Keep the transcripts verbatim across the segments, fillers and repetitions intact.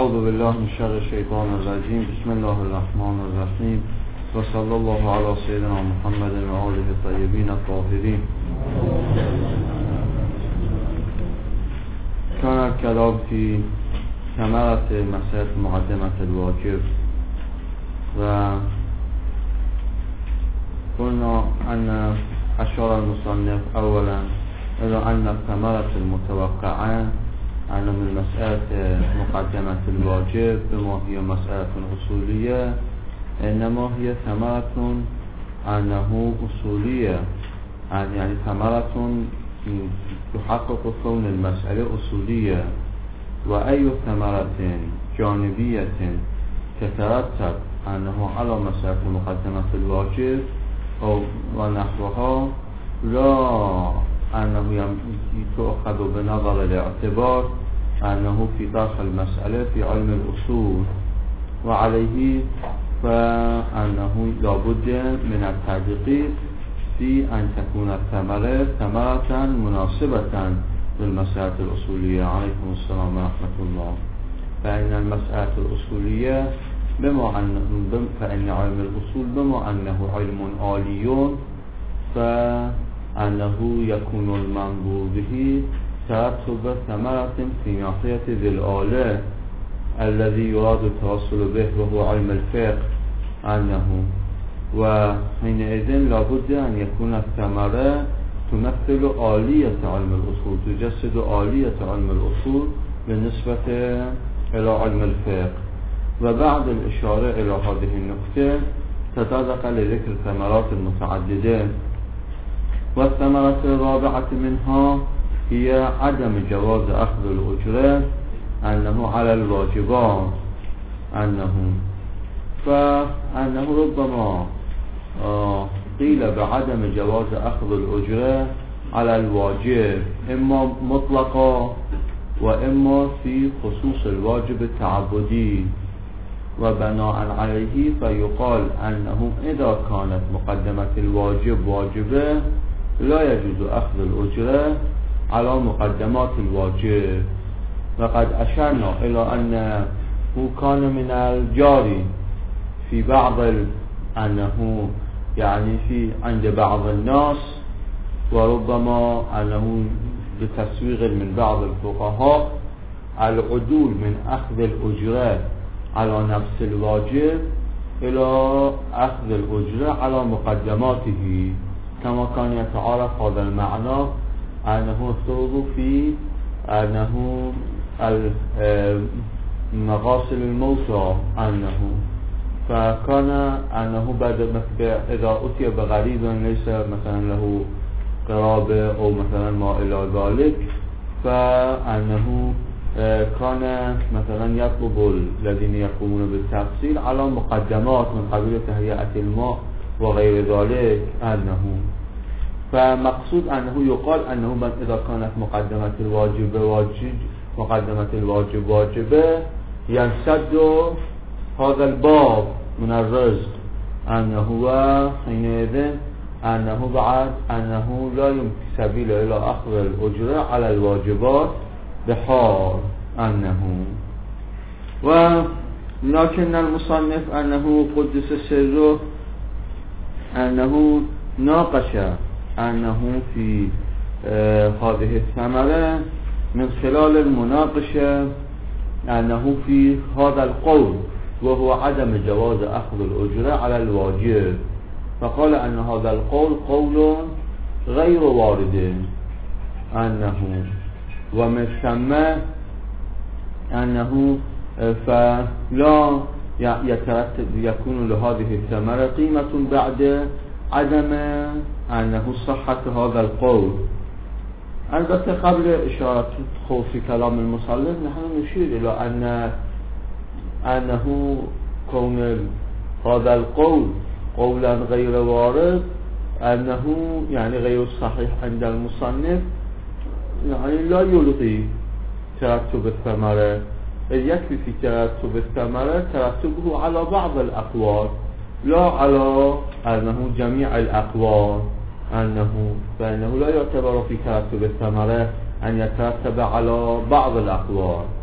اعوذ بالله من شر الشیطان الرجیم. بسم الله الرحمن الرحیم و صلی الله علی سیدنا محمد و آله الطیبین الطاهرین. كان الكلام في ثمرة مسألة مقدمة الواجب، وقلنا أن أشار المصنف أولا إلى أن الثمرة المتوقعة أن من مسألة مقدمة الواجب بما هي مسألة أصولية إنما هي ثمرة أنه أصولية، يعني ثمرة تحقق كون المسألة أصولية. وأي ثمرة جانبية تترتب أنه على مسألة مقدمة الواجب أو ونحوها لا أنه تؤخذ بنظر الاعتبار أنه في داخل المسألة في علم الأصول، وعليه فأنه لابد من التدقيق في أن تكون الثمرة ثمرة مناسبة للمسألة الأصولية. عليكم السلام ورحمة الله. فإن المسألة الأصولية بما أن فإن علم الأصول بما أنه علم عالي فأنه يكون المنظور به ترتب ثمرة في ناحية ذي الآلة الذي يراد التوصل به وهو علم الفقه أنه، وحينئذ لابد أن يكون الثمرة تمثل آلية علم الأصول، تجسد آلية علم الأصول بالنسبة إلى علم الفقه. وبعد الإشارة إلى هذه النقطة تطرق لذكر ثمرات المتعددة. والثمرة الرابعة منها هي عدم جواز أخذ الأجرة أنه على الواجبات، أنه فأنه ربما قيل بعدم جواز أخذ الأجرة على الواجب إما مطلقا وإما في خصوص الواجب التعبدي، وبناء عليه فيقال أنه إذا كانت مقدمة الواجب واجبة لا يجوز أخذ الأجرة على مقدمات الواجب. وقد أشرنا إلى أنه كان من الجاري في بعض أنه يعني في عند بعض الناس، وربما أنه بتسويغ من بعض الفقهاء العدول من أخذ الأجرة على نفس الواجب إلى أخذ الأجرة على مقدماته، كما كان يتعارف هذا المعنى أنه افترض في أنه مغاسل الموتى أنه فكان أنه بعد إذا أتي بغريب ليس مثلا له قرابة أو مثلا ما إلى ذلك، فأنه كان مثلا يطلب الذين يقومون بالتغسيل على مقدمات من قبيل تهيئة الماء وغير ذلك أنه، فمقصود أنه يقال أنه من إذا كانت مقدمة الواجب واجب مقدمة الواجب واجبة ينسد هذا الباب من الرزق، أنه حينئذ أنه بعد أنه لا يمكن سبيل إلى أخذ الأجرة على الواجبات بحال أنه. ولكن المصنف أنه قدس سره أنه ناقش أنه في آه هذه الثمرة من خلال المناقشة أنه في هذا القول وهو عدم جواز أخذ الأجرة على الواجب، فقال أن هذا القول قول غير وارد أنه، ومن ثم أنه فلا يترتب يكون لهذه الثمرة قيمة بعد عدم أنه صحة هذا القول. البته قبل إشارة خوف في كلام المصنف نحن نشير إلى أن أنه كون هذا القول قولا غير وارد أنه يعني غير صحيح عند المصنف، يعني لا يلغي ترتب الثمرة، يكفي في ترتب الثمرة ترتبه على بعض الأقوال لا على أنه جميع الأقوال، أنه فإنه لا يعتبر في ترتب الثمرة أن يترتب على بعض الأقوال.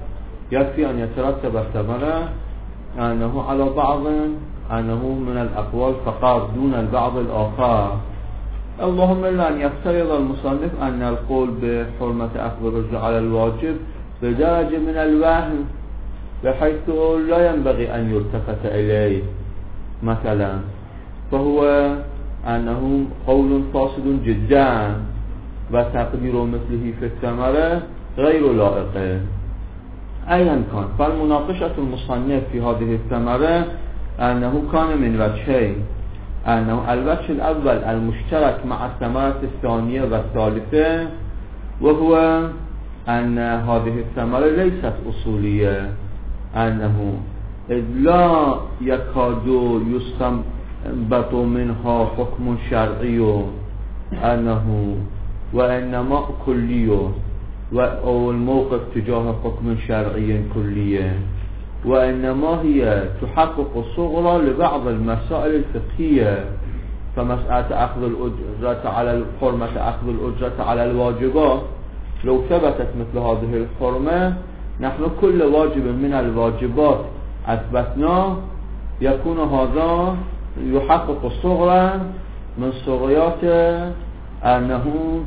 يكفي أن يترتب الثمرة أنه على بعض أنه من الأقوال فقط دون البعض الآخر. اللهم إلا أن يفترض المصنف أن القول بحرمة أخذ الرجل على الواجب بدرجة من الوهم بحيث لا ينبغي أن يلتفت إليه مثلا، فهو أنه قول فاسد جدا وتقدير مثله في الثمرة غير لائق. أيا كان، فالمناقشة المصنف في هذه الثمرة أنه كان من وجهين، أنه الوجه الأول المشترك مع الثمرة الثانية والثالثة، وهو أن هذه الثمرة ليست أصولية، أنه إذ لا يكاد يستنبط منها حكم شرعي، أنه وإنما كلي، أو الموقف تجاه حكم شرعي كلي، وإنما هي تحقق صغرى لبعض المسائل الفقهية. فمسألة أخذ الأجرة على حرمة أخذ الأجرة على الواجبات لو ثبتت مثل هذه الحرمة، نحن كل واجب من الواجبات أثبتناه يكون هذا يحقق صغرى من صغريات أنه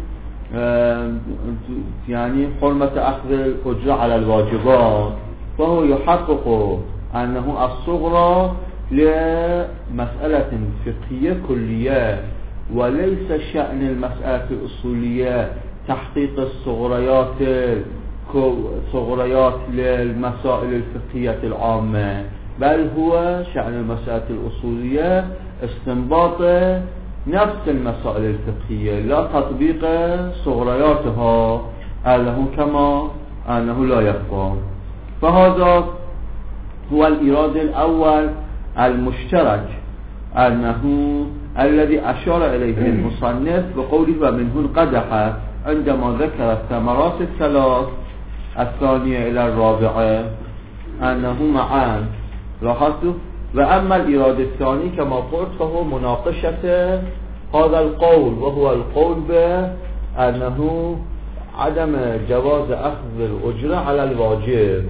يعني حرمة أخذ الأجرة على الواجبات، فهو يحقق أنه الصغرى لمسألة فقهية كلية، وليس شأن المسألة الأصولية تحقيق الصغريات صغريات للمسائل الفقهية العامة، بل هو شأن المسألة الأصولية استنباط نفس المسائل الفقهية لا تطبيق صغرياتها أنه كما أنه لا يخفى. فهذا هو الإيراد الأول المشترك أنه الذي أشار إليه المصنف بقوله ومنه قدح عندما ذكر الثمرات الثلاث الثانية إلى الرابعة أنه معا لاحظتوا. وأما الإيراد الثاني كما قلت فهو مناقشة هذا القول، وهو القول بأنه عدم جواز أخذ الأجرة على الواجب.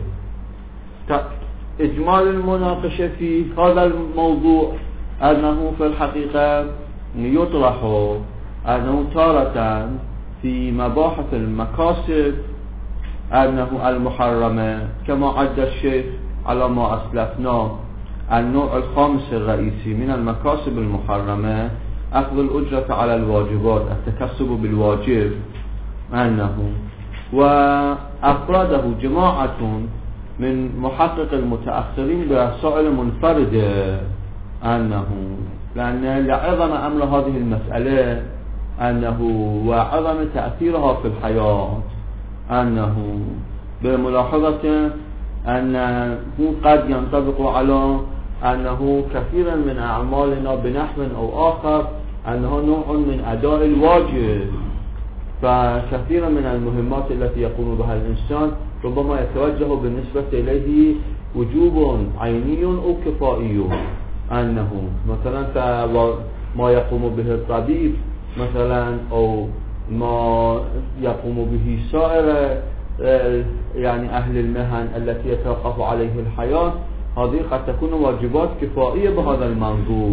إجمال المناقشة في هذا الموضوع أنه في الحقيقة يطرح أنه تارة في مباحث المكاسب أنه المحرمة كما عد الشيخ على ما أسلفنا النوع الخامس الرئيسي من المكاسب المحرمة أخذ الأجرة على الواجبات، التكسب بالواجب، أنه وأفراده جماعة من محقق المتأخرين برسائل منفردة أنه لأن لعظم أمر هذه المسألة أنه وعظم تأثيرها في الحياة أنه بملاحظة أنه قد ينطبق على أنه كثيرا من أعمالنا بنحو أو آخر أنه نوع من أداء الواجب، فكثيرا من المهمات التي يقوم بها الإنسان ربما يتوجه بالنسبة إليه وجوب عيني أو كفائي، أنه مثلا ما يقوم به الطبيب مثلا أو ما يقوم به سائر يعني أهل المهن التي يتوقف عليه الحياة، هذه قد تكون واجبات كفائية بهذا المنظور.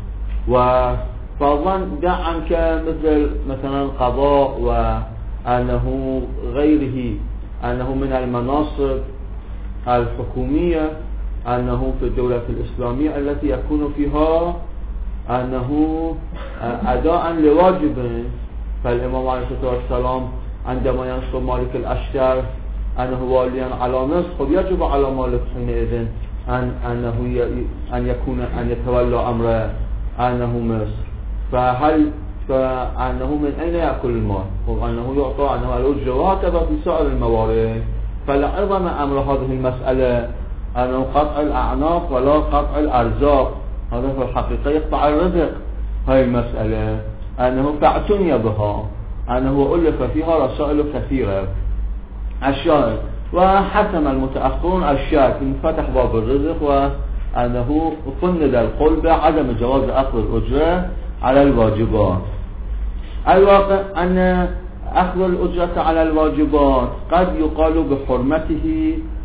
وفضلا دع عنك مثل مثلا القضاء وأنه غيره أنه من المناصب الحكومية أنه في الدولة الإسلامية التي يكون فيها أنه أداء لواجب. فالإمام عليه الصلاة والسلام عندما ينصب مالك الأشتر أنه واليا على مصر، يجب على مالك حينئذ أن أنه أن يكون أن يتولى أمر أنه مصر. فهل فأنه من أين يأكل المال؟ وأنه يعطى أنه الأجرة، وهكذا في سائر الموارد. فلعظم أمر هذه المسألة أنه قطع الأعناق ولا قطع الأرزاق، هذا في الحقيقة يقطع الرزق. هاي المسألة أنه فاعتني بها، أنه ألف فيها رسائل كثيرة. الشاهد وحسم المتأخرون الشاهد فتح باب الرزق، وأنه فند القول بعدم جواز أخذ الأجرة على الواجبات. الواقع أن أخذ الأجرة على الواجبات قد يقال بحرمته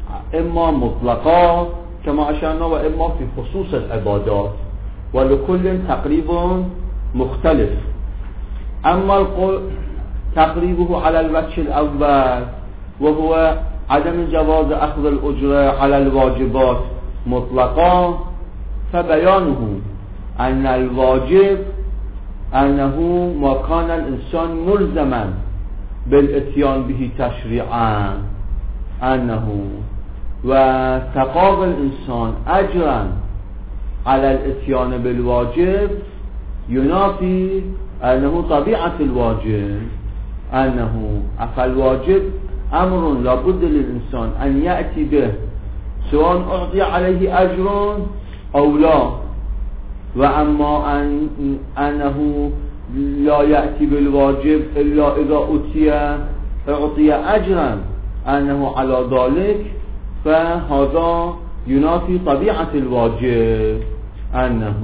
إما مطلقا كما أشرنا وإما في خصوص العبادات، ولكل تقريب مختلف. أما القول تقريبه على الوجه الأول وهو عدم جواز أخذ الأجرة على الواجبات مطلقا، فبيانه أن الواجب أنه ما كان الإنسان ملزما بالاتيان به تشريعا، أنه وتقاضى الإنسان أجرا على الاتيان بالواجب ينافي أنه طبيعة الواجب، أنه فالواجب أمر لابد للإنسان أن يأتي به سواء أعطي عليه أجر أو لا. وأما أن أنه لا يأتي بالواجب إلا إذا أتي أعطي أجرا أنه على ذلك، فهذا ينافي طبيعة الواجب أنه.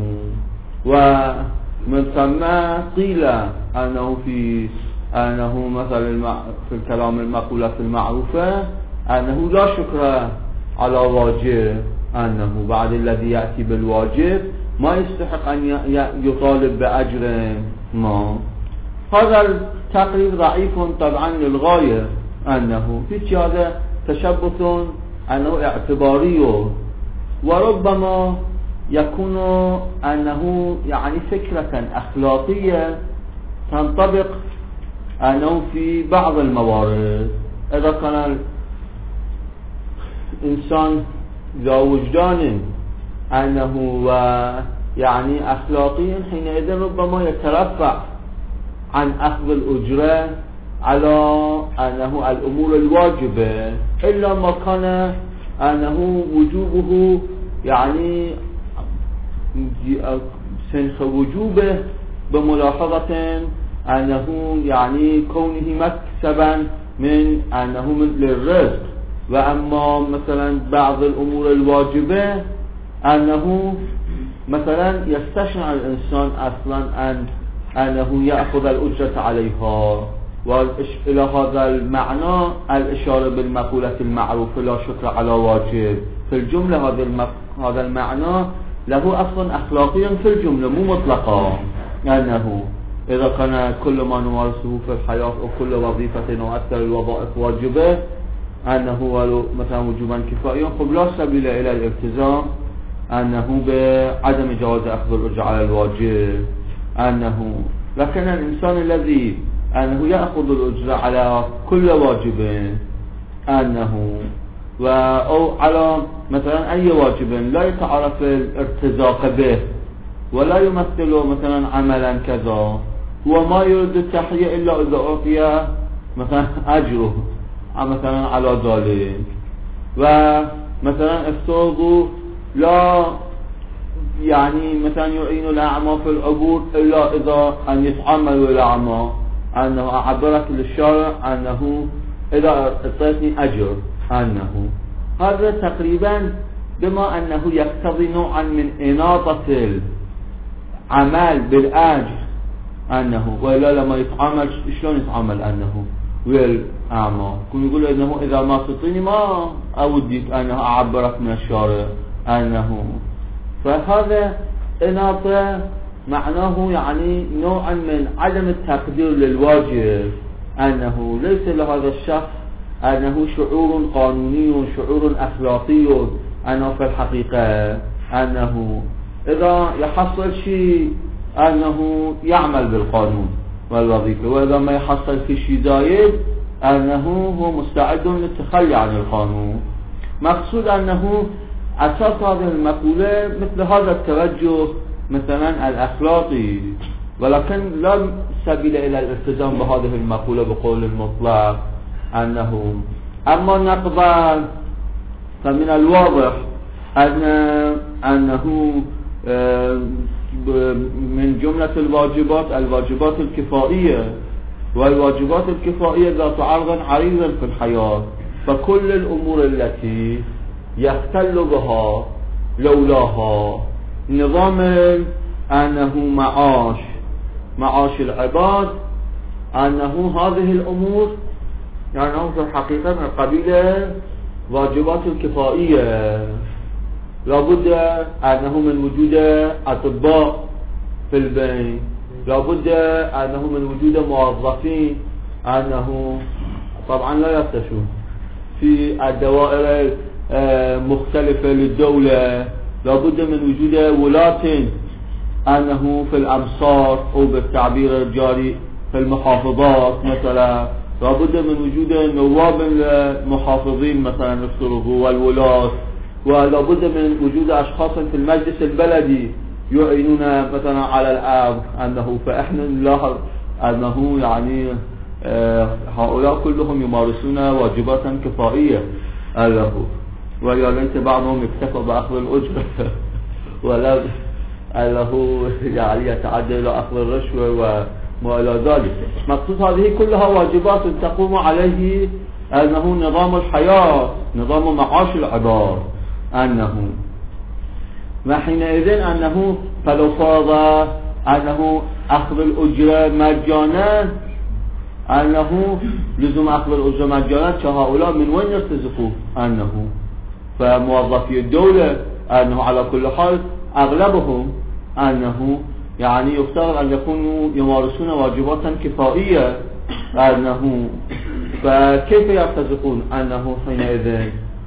ومن ثم قيل أنه في أنه مثلا في الكلام المقولة المعروفة أنه لا شكر على واجب، أنه بعد الذي يأتي بالواجب ما يستحق أن يطالب بأجر ما. هذا التقرير ضعيف طبعا للغاية، أنه في هذا تشبث أنه اعتباري، وربما يكون أنه يعني فكرة أخلاقية تنطبق أنه في بعض الموارد إذا كان الإنسان ذا وجدان أنه يعني أخلاقيا، حينئذ ربما يترفع عن أخذ الأجرة على أنه الأمور الواجبة، إلا ما كان أنه وجوبه يعني سنخ وجوبه بملاحظة أنه يعني كونه مكسبا من أنه من للرزق. وأما مثلا بعض الأمور الواجبة أنه مثلا يستشعر الإنسان أصلا أن أنه يأخذ الأجرة عليها. وإلى هذا المعنى الإشارة بالمقولة المعروفة لا شكر على واجب في الجملة، هذا هذا المعنى له أصلا أخلاقيا في الجملة مو مطلقا، أنه إذا كان كل ما نمارسه في الحياة أو كل وظيفة أو أكثر الوظائف واجبة أنه ولو مثلا وجوبا كفائيا، خب لا سبيل إلى الالتزام أنه بعدم جواز أخذ الأجرة على الواجب، أنه لكن الإنسان الذي أنه يأخذ الأجرة على كل واجب أنه و أو على مثلا أي واجب لا يتعرف الارتزاق به ولا يمثل مثلا عملا كذا، وما يريد التحية إلا إذا أعطي مثلا أجره مثلا على ذلك. ومثلا الثوب لا يعني مثلا يعين الأعمى في العبور إلا إذا أن يتعامل الأعمى، أنه أعبرك للشارع أنه إذا أعطيتني أجر، أنه هذا تقريبا بما أنه يقتضي نوعا من إناطة العمل بالأجر، أنه وإلا لما يتعامل شلون يتعامل أنه والأعمى، كن يقول أنه إذا ما تطيني ما أوديك أنه أعبرك من الشارع، أنه فهذا إناطة معناه يعني نوعا من عدم التقدير للواجب، أنه ليس لهذا الشخص أنه شعور قانوني شعور أخلاقي، أنه في الحقيقة أنه إذا يحصل شيء أنه يعمل بالقانون والوظيفة، وإذا ما يحصل في شيء زايد أنه هو مستعد للتخلي عن القانون. مقصود أنه أساس هذه المقولة مثل هذا التوجه مثلا الأخلاقي، ولكن لا سبيل إلى الالتزام بهذه المقولة بقول المطلق، أنه أما نقبل فمن الواضح أن أنه من جملة الواجبات الواجبات الكفائية، والواجبات الكفائية ذات عرض عريض في الحياة، فكل الأمور التي يختل بها لولاها نظام أنه معاش معاش العباد، أنه هذه الأمور يعني في الحقيقة من قبيل واجبات الكفائية لابد أنه من وجود أطباء في البين، لابد أنه من وجود موظفين، أنه طبعا لا يفتشون في الدوائر مختلفة للدولة، لابد من وجود ولاة أنه في الأمصار أو بالتعبير الجاري في المحافظات مثلا، لابد من وجود نواب المحافظين مثلا الشروط والولاة، ولابد من وجود أشخاص في المجلس البلدي يعينون مثلا على الأمر، أنه فإحنا نلاحظ أنه يعني هؤلاء كلهم يمارسون واجبات كفائية له، ويا ليت بعضهم اكتفى بأخذ الأجرة ولا له يعني يتعدى إلى أخذ الرشوة وما إلى ذلك. مقصود هذه كلها واجبات تقوم عليه أنه نظام الحياة، نظام معاش العباد، أنه وحينئذ أنه فلو فرض أنه أخذ الأجرة مجانا، أنه لزوم أخذ الأجرة مجانا كهؤلاء من وين يرتزقوا؟ أنه فموظفي الدولة أنه على كل حال أغلبهم أنه يعني يفترض أن يكونوا يمارسون واجبات كفائية، أنه فكيف يرتزقون؟ أنه حينئذ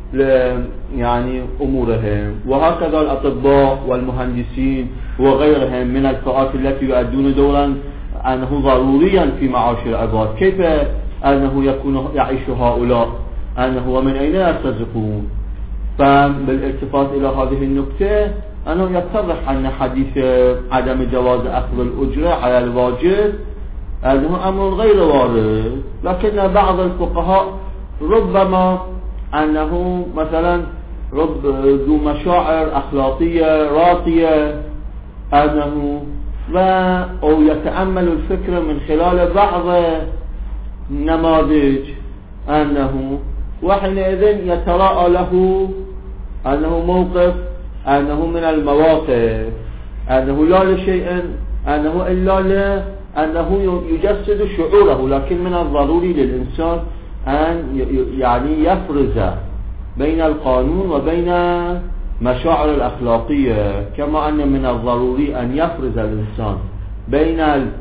يعني أمورهم. وهكذا الأطباء والمهندسين وغيرهم من الفئات التي يؤدون دورا أنه ضروريا في معاش العباد، كيف أنه يكون يعيش هؤلاء؟ أنه ومن أين يرتزقون؟ فبالالتفات إلى هذه النكتة أنه يتضح أن حديث عدم جواز أخذ الأجرة على الواجب أنه أمر غير وارد، لكن بعض الفقهاء ربما أنه مثلا رب ذو مشاعر أخلاقية راقية أنه و أو يتأمل الفكرة من خلال بعض النماذج أنه وحينئذ يتراءى له أنه موقف أنه من المواقف أنه لا لشيء أنه إلا لا أنه يجسد شعوره، لكن من الضروري للإنسان أن يعني يفرز بين القانون وبين مشاعر الأخلاقية، كما أن من الضروري أن يفرز الإنسان بين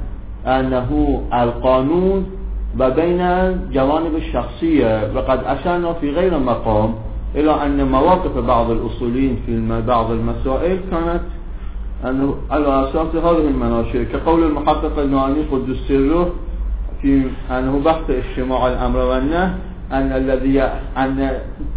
أنه القانون وبين جوانب الشخصية. وقد أشرنا في غير مقام إلى أن مواقف بعض الأصوليين في بعض المسائل كانت أنه على أساس هذه المناشئ، كقول المحقق النوعاني قدس سره في أنه بحث اجتماع الأمر والنهي أن الذي أن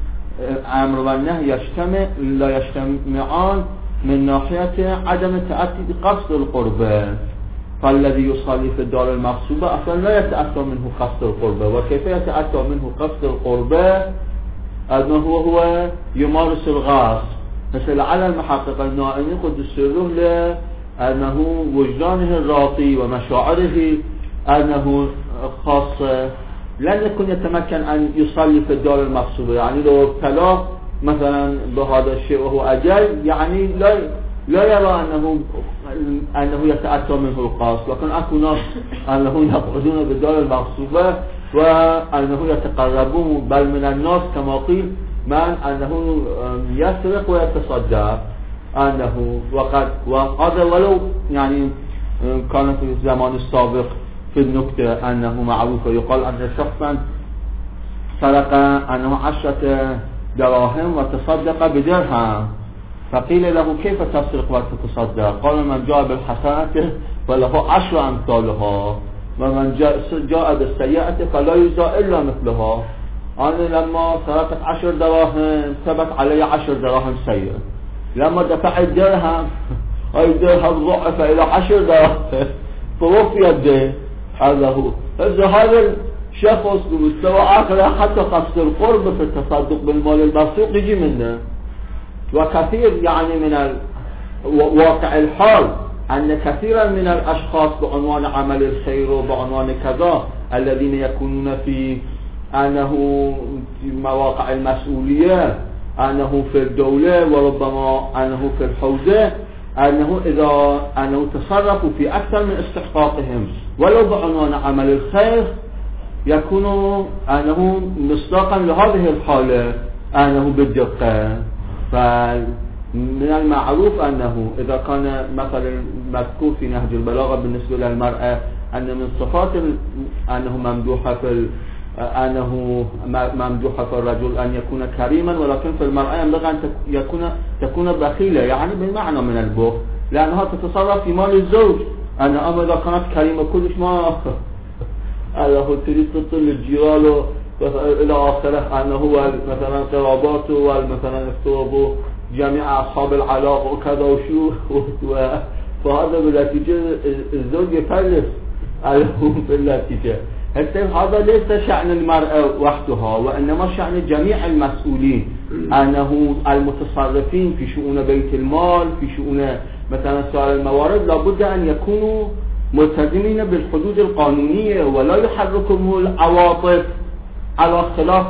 الأمر والنهي يجتمع لا يجتمعان من ناحية عدم تأتي قصد القربة، فالذي يصلي في الدار المغصوبة أصلا لا يتأتى منه قصد القربة، وكيف يتأتى منه قصد القربة؟ أنه هو يمارس الغاص، مثل على المحقق النوعاني قدس سره لأنه وجدانه الراقي ومشاعره أنه خاصة لن يكون يتمكن أن يصلي في الدار المغصوبة، يعني لو ابتلى مثلا بهذا الشيء وهو أجل يعني لا لا يرى أنه أنه يتأتى منه القصد، لكن أكو ناس أنه يقعدون بالدار المغصوبة وأنه يتقربون، بل من الناس كما قيل من أنه يسرق ويتصدق أنه وقد وهذا ولو يعني كان في الزمان السابق في النكتة أنه معروف، يقال أن شخصا سرق أنه عشرة دراهم وتصدق بدرهم، فقيل له كيف تسرق وتتصدق؟ قال من جاء بالحسنة فله عشر أمثالها ومن جاء بالسيئة فلا يجزى إلا مثلها. أنا لما سرقت عشر دراهم ثبت علي عشر دراهم سيئة، لما دفعت درهم أي درهم ضعف إلى عشر دراهم فوفي الدين. هذا هو هذا الشخص بمستوى آخر حتى قصد القرب في التصدق بالمال المسروق يجي منه. وكثير يعني من واقع الحال أن كثيرا من الأشخاص بعنوان عمل الخير وبعنوان كذا الذين يكونون في أنه في مواقع المسؤولية، أنه في الدولة وربما أنه في الحوزة، أنه إذا أنه تصرفوا في أكثر من استحقاقهم ولو بعنوان عمل الخير يكون أنه مصداقا لهذه الحالة أنه بالدقة. فمن المعروف أنه إذا كان مثلا مذكور في نهج البلاغة بالنسبة للمرأة أن من صفات أنه ممدوحة في أنه ممدوحة في الرجل أن يكون كريما، ولكن في المرأة ينبغي أن يكون تكون بخيلة، يعني بالمعنى من البخل، لأنها تتصرف في مال الزوج. أنا أما إذا كانت كريمة كلش ما أنه تريد تطل الجيران إلى آخره، أنه هو مثلا قراباته ومثلا افتوابه جميع أصحاب العلاقة وكذا وشو، فهذا بالنتيجة الزوج يفلس عليهم في النتيجة. هذا ليس شأن المرأة وحدها، وإنما شأن جميع المسؤولين، أنه المتصرفين في شؤون بيت المال، في شؤون مثلا سائر الموارد، لابد أن يكونوا ملتزمين بالحدود القانونية، ولا يحركهم العواطف على خلاف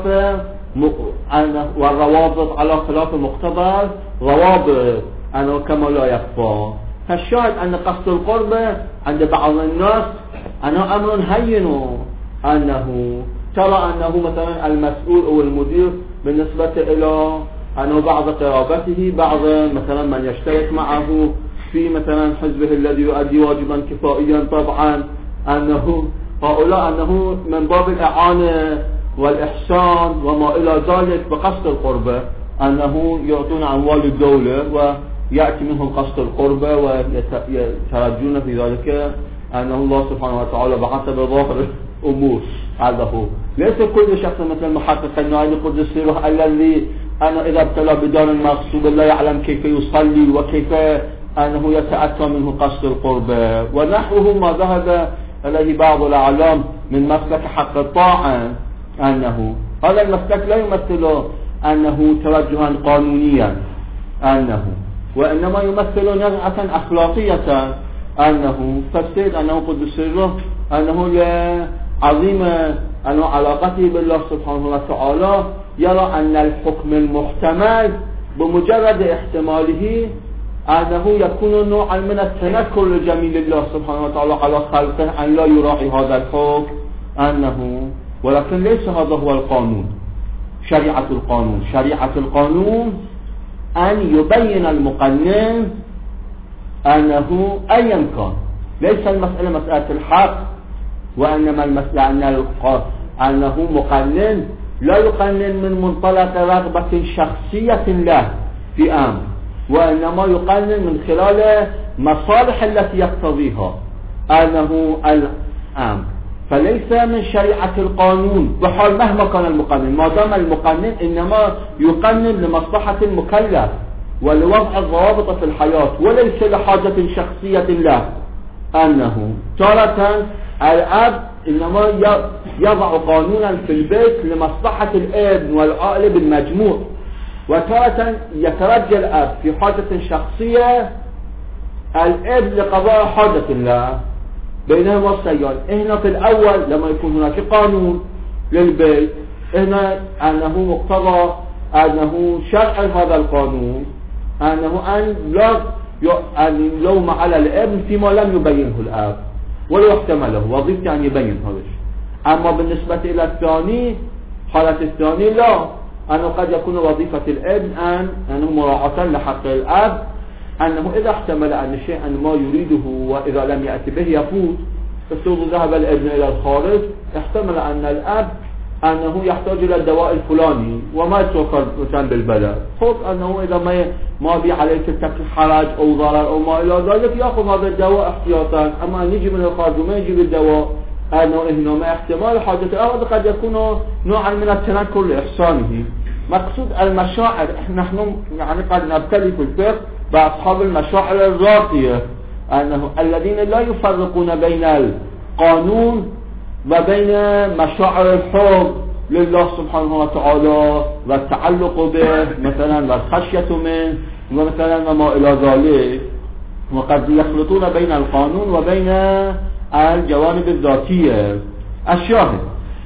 والروابط على خلاف مقتضى روابط، أنه كما لا يخفى. فالشاهد أن قصد القربة عند بعض الناس أنه أمر هين، أنه ترى أنه مثلا المسؤول أو المدير بالنسبة إلى أنه بعض قرابته، بعض مثلا من يشترك معه في مثلا حزبه الذي يؤدي واجبا كفائيا، طبعا أنه هؤلاء أنه من باب الإعانة والإحسان وما إلى ذلك بقصد القربة، أنه يعطون أموال الدولة ويأتي منهم قصد القربة ويترجون في ذلك أنه الله سبحانه وتعالى بحسب ظاهر الأمور. هذا هو، ليس كل شخص مثل محقق النائل قدس سره الذي أنا إذا ابتلى بدار مغصوب لا يعلم كيف يصلي وكيف أنه يتأتى منه قصد القربة ونحوه ما ذهب إليه بعض الأعلام من مسلك حق الطاعة، أنه هذا المسلك لا يمثل أنه توجها قانونيا، أنه وإنما يمثل نزعة أخلاقية، أنه فالسيد أنه قدس سره أنه لعظيم أنه علاقته بالله سبحانه وتعالى يرى أن الحكم المحتمل بمجرد احتماله أنه يكون نوعا من التنكر لجميل الله سبحانه وتعالى على خلقه، أن لا يراعي هذا الحكم، أنه ولكن ليس هذا هو القانون. شريعة القانون شريعة القانون أن يبين المقنن أنه أيا كان، ليس المسألة مسألة الحق، وإنما المسألة أن أنه مقنن لا يقنن من منطلق رغبة شخصية له في أمر، وإنما يقنن من خلال مصالح التي يقتضيها أنه الأمر. فليس من شريعة القانون بحال مهما كان المقنن، ما دام المقنن إنما يقنن لمصلحة المكلف ولوضع الضوابط في الحياة، وليس لحاجة شخصية له. أنه تارة الأب إنما يضع قانونا في البيت لمصلحة الابن والعائلة بالمجموع، وتارة يترجى الأب في حاجة شخصية الابن لقضاء حاجة الله، بينهما السيان. هنا في الأول لما يكون هناك قانون للبيت، هنا أنه مقتضى أنه شرع هذا القانون أنه أن لا أن يلوم على الابن فيما لم يبينه الأب ولا يحتمله، وظيفته أن يبين هذا الشيء. أما بالنسبة إلى الثاني، حالة الثاني لا، أنه قد يكون وظيفة الابن أن أنه مراعاة لحق الأب، أنه إذا احتمل أن شيئا ما يريده وإذا لم يأتي به يفوت، فسوف ذهب الابن إلى الخارج، احتمل أن الأب أنه يحتاج إلى الدواء الفلاني وما يتوفر مثلا بالبلد، خب أنه إذا ما ما بي عليك حرج أو ضرر أو ما إلى ذلك يأخذ هذا الدواء احتياطا. أما أن يجي من الخارج وما يجيب الدواء أنه هنا ما احتمال حاجته، هذا قد يكون نوعا من التنكر لإحسانه. مقصود المشاعر، نحن يعني قد نبتلي في الفقه بأصحاب المشاعر الراقية، أنه الذين لا يفرقون بين القانون وبين مشاعر الحب لله سبحانه وتعالى والتعلق به مثلا والخشية منه ومثلا وما إلى ذلك، وقد يخلطون بين القانون وبين الجوانب الذاتية. الشاهد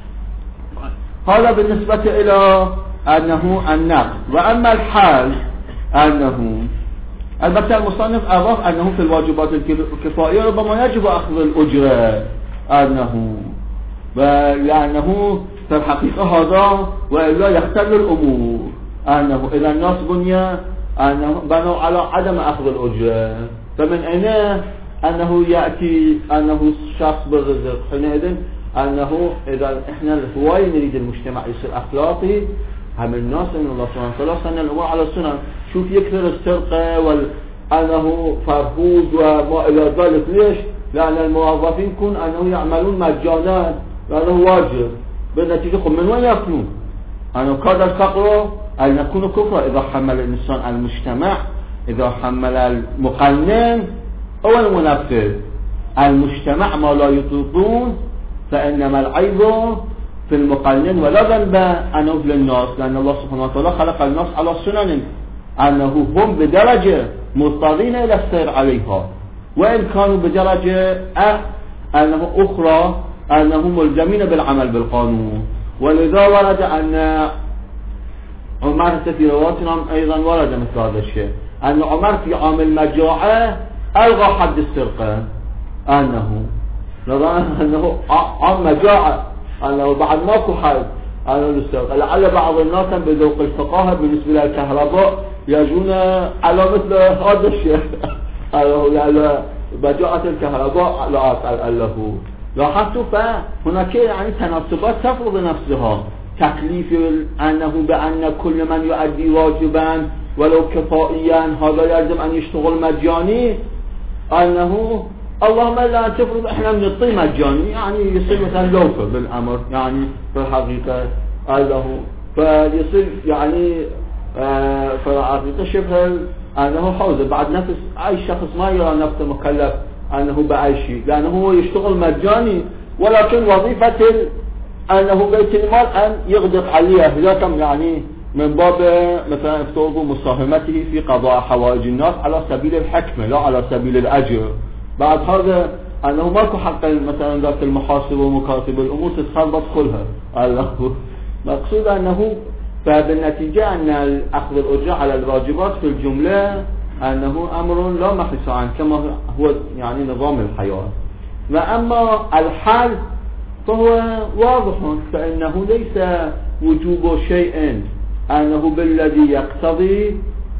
هذا بالنسبة إلى أنه النقل. وأما الحال أنه البته المصنف أضاف أنه في الواجبات الكفائية ربما يجب أخذ الأجرة، أنه ولأنه في الحقيقة هذا وإلا يختل الأمور، أنه إذا الناس بني أنه بنوا على عدم أخذ الأجرة، فمن أين أنه يأتي أنه شخص بالرزق؟ حينئذ أنه إذا إحنا الهواية نريد المجتمع يصير أخلاقي، هم الناس إن الله سبحانه وتعالى صنع الأمور على السنن. شوف يكثر السرقة وأنه فرهود وما إلى ذلك. ليش؟ لأن الموظفين كن أنه يعملون مجانا، لأنه واجب. بالنتيجة من وين يأكلون؟ أنه كاد الفقر أن يكون كفر إذا حمل الإنسان المجتمع، إذا حمل المقنن أو المنفذ المجتمع ما لا يطيقون، فإنما العيب في المقنن ولا ذنب أنه للناس، لأن الله سبحانه وتعالى خلق الناس على السنن، أنه هم بدرجة مضطرين إلى السير عليها، وإن كانوا بدرجة أنه أخرى أنهم ملزمين بالعمل بالقانون. ولذا ورد أن عمر في رواياتنا أيضا ورد مثل هذا الشيء، أن عمر في عام المجاعة ألغى حد السرقة، أنه أنه عام مجاعة، أنه بعد ماكو حد أنه للسرقة. لعل بعض الناس بذوق الفقاهة بالنسبة للكهرباء يجون على مثل هذا الشيء، لأن مجاعة الكهرباء لا أقل له. لاحظتوا فهناك يعني تناسبات تفرض نفسها، تكليف أنه بأن كل من يؤدي واجبا ولو كفائيا هذا يلزم أن يشتغل مجاني، أنه اللهم لا تفرض إحنا بنعطي مجاني، يعني يصير مثلا لوفر بالأمر، يعني في الحقيقة أنه فيصير يعني آه في الحقيقة شبه أنه حوزة بعد نفس أي شخص ما يرى نفسه مكلف أنه بأي شيء، لأنه هو يشتغل مجاني، ولكن وظيفة أنه بيت المال أن يغدق عليه، ذاك يعني من باب مثلا افترض مساهمته في قضاء حوائج الناس على سبيل الحكمة لا على سبيل الأجر. بعد هذا أنه ماكو حق مثلا ذاك المحاسب ومكاتب الأمور تتخلص كلها. مقصود أنه فبالنتيجة أن أخذ الأجرة على الواجبات في الجملة أنه أمر لا محيص عنه كما هو يعني نظام الحياة. وأما الحل فهو واضح، فإنه ليس وجوب شيء أنه بالذي يقتضي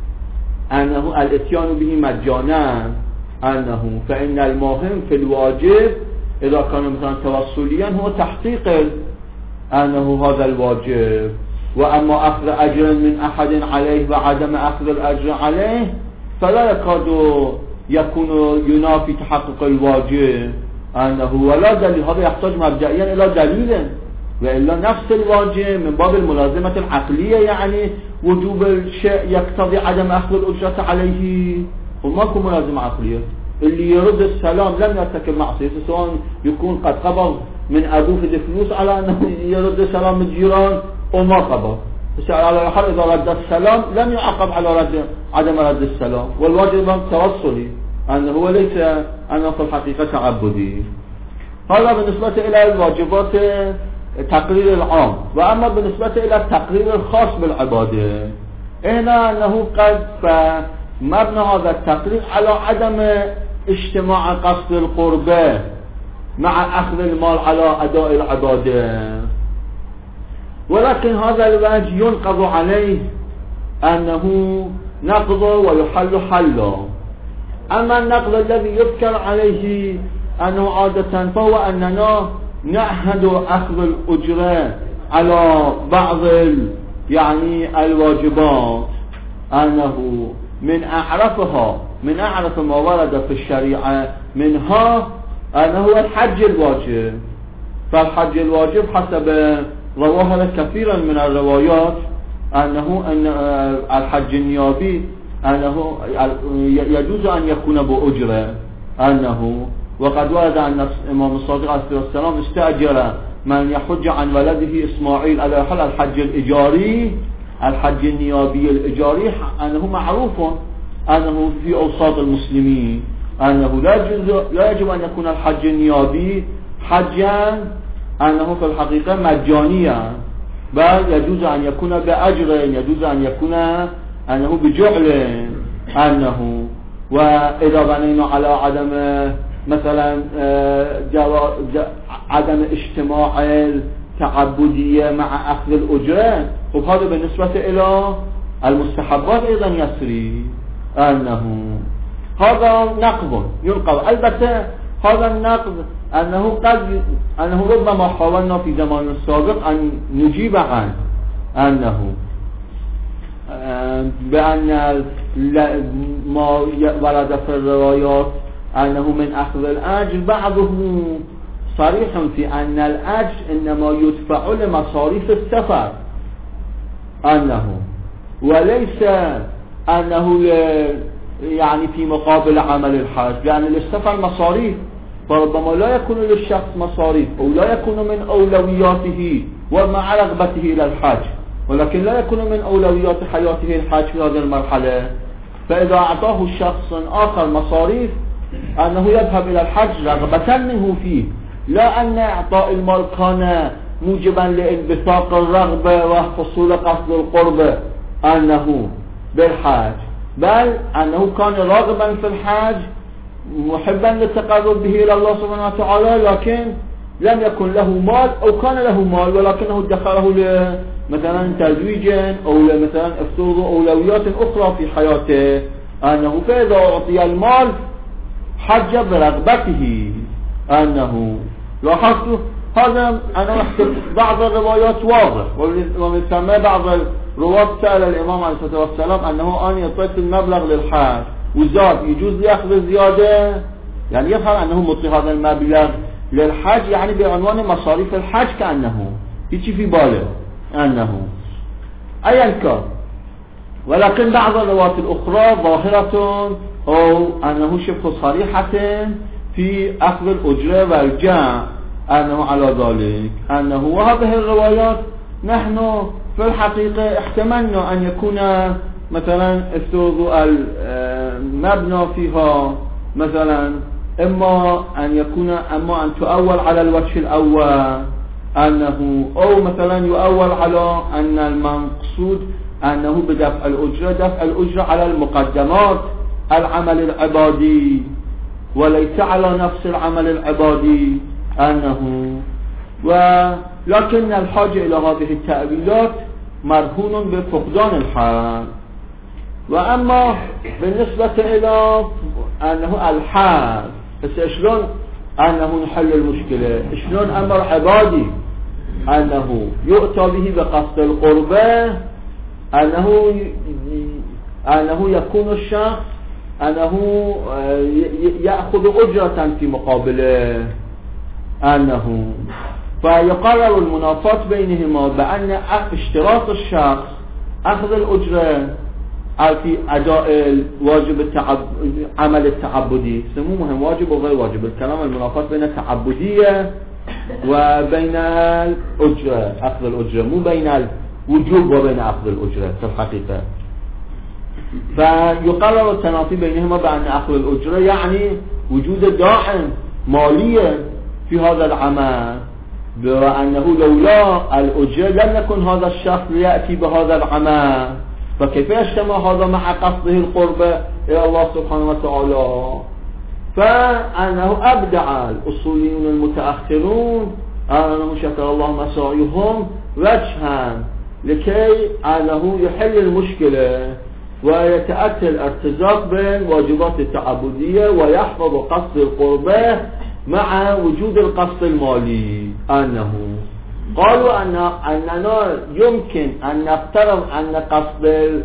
أنه الاتيان به مجانا، أنه فإن المهم في الواجب إذا كان مثلا توسليا هو تحقيق أنه هذا الواجب، وأما أخذ أجر من أحد عليه وعدم أخذ الأجر عليه فلا يكاد يكون ينافي تحقق الواجب، أنه ولا دليل. هذا يحتاج مبدئيا إلى دليل، وإلا نفس الواجب من باب الملازمة العقلية، يعني وجوب الشيء يقتضي عدم أخذ الأجرة عليه، وماكو ملازمة عقلية. اللي يرد السلام لم يرتكب معصية، سواء يكون قد قبض من أبوه في الفلوس على أنه يرد سلام الجيران وما قبض، بس على الحال إذا رد السلام لم يعاقب على رد عدم رد السلام، والواجب توصلي أنه هو ليس أنه في الحقيقة تعبدي. هذا بالنسبة إلى الواجبات تقرير العام. وأما بالنسبة إلى التقرير الخاص بالعبادة، هنا أنه قد فمبنى هذا التقرير على عدم اجتماع قصد القربة مع أخذ المال على أداء العبادة، ولكن هذا الوجه ينقض عليه أنه نقض ويحل حلا. أما النقض الذي يذكر عليه أنه عادة فهو أننا نعهد أخذ الأجرة على بعض يعني الواجبات، أنه من أعرفها من أعرف ما ورد في الشريعة منها أنه الحج الواجب. فالحج الواجب حسب ظواهر كثيرا من الروايات أنه أن الحج النيابي أنه يجوز أن يكون بأجرة، أنه وقد ورد أن الإمام الصادق عليه السلام استأجر من يحج عن ولده إسماعيل على حال الحج الإجاري. الحج النيابي الإجاري أنه معروف أنه في أوساط المسلمين أنه لا يجوز لا يجب أن يكون الحج النيابي حجا أنه في الحقيقة مجانيا، بل يجوز أن يكون بأجر، يجوز أن يكون أنه بجعل، أنه وإذا بنينا على عدم مثلا عدم اجتماع التعبدية مع أخذ الأجرة خب هذا بالنسبة إلى المستحبات أيضا يسري أنه هذا نقض ينقض. البته هذا النقض أنه قد أنه ربما حاولنا في زمان السابق أن نجيب عنه أنه بأن ما ورد في الروايات أنه من أخذ الأجر بعضه صريح في أن الأجر إنما يدفع لمصاريف السفر أنه وليس أنه يعني في مقابل عمل الحج، لأن للسفر مصاريف، فربما لا يكون للشخص مصاريف أو لا يكون من أولوياته ومع رغبته إلى الحج، ولكن لا يكون من أولويات حياته الحج في هذه المرحلة. فإذا أعطاه شخص آخر مصاريف أنه يذهب إلى الحج رغبة منه فيه، لا أن إعطاء المال كان موجبا لانبثاق الرغبة وحصول قصد القرب أنه بالحج، بل أنه كان راغبا في الحج محبا للتقرب به إلى الله سبحانه وتعالى، لكن لم يكن له مال أو كان له مال ولكنه ادخره مثلا تزويجا أو مثلا افترض أولويات أخرى في حياته أنه فإذا أعطي المال حج برغبته أنه. لاحظت هذا أنا بعض الروايات واضح، ومن ثم بعض الرواة سأل الإمام عليه الصلاة والسلام أنه أن يعطي المبلغ للحج وزاد يجوز ليأخذ الزيادة، يعني يفهم أنه مطلق هذا المبلغ للحج يعني بعنوان مصاريف الحج كأنه يجي في باله أنه أيا كان. ولكن بعض الروايات الأخرى ظاهرة أو أنه شبه صريحة في أخذ الأجرة والجمع أنه على ذلك أنه. وهذه الروايات نحن في الحقيقة احتملنا أن يكون مثلا افترض المبنى فيها مثلا إما أن يكون أما أن تؤول على الوجه الأول أنه أو مثلا يؤول على أن المقصود أنه بدفع الأجرة دفع الأجرة على المقدمات العمل العبادي وليس على نفس العمل العبادي أنه. ولكن الحاجة إلى هذه التأويلات مرهون بفقدان الحال. وأما بالنسبة إلى أنه الحال بس شلون أنه نحل المشكلة، شلون أمر عبادي أنه يؤتى به بقصد القربة أنه أنه يكون الشخص أنه يأخذ أجرة في مقابله أنه. فيقرر المنافاة بينهما بأن اشتراط الشخص أخذ الأجرة في أداء الواجب التعب... عمل التعبدي سموه مهم واجب وغير واجب، الكلام المنافاة بين التعبدية وبين الأجرة أخذ الأجرة، مو بين الوجوب وبين أخذ الأجرة في الحقيقة. فيقرر التنافي بينهما بأن أخذ الأجرة يعني وجود داعم ماليا في هذا العمل، وأنه لولا الأجرة لم يكن هذا الشخص يأتي بهذا العمل، فكيف يجتمع هذا مع قصده القربة إلى الله سبحانه وتعالى؟ فأنه أبدع الأصوليون المتأخرون أنه شكر الله مساعيهم وجها لكي أنه يحل المشكلة ويتأتى الارتزاق بين واجبات التعبدية ويحفظ قصد القربة مع وجود القصد المالي أنه. قالوا أن أننا يمكن أن نفترض أن قصد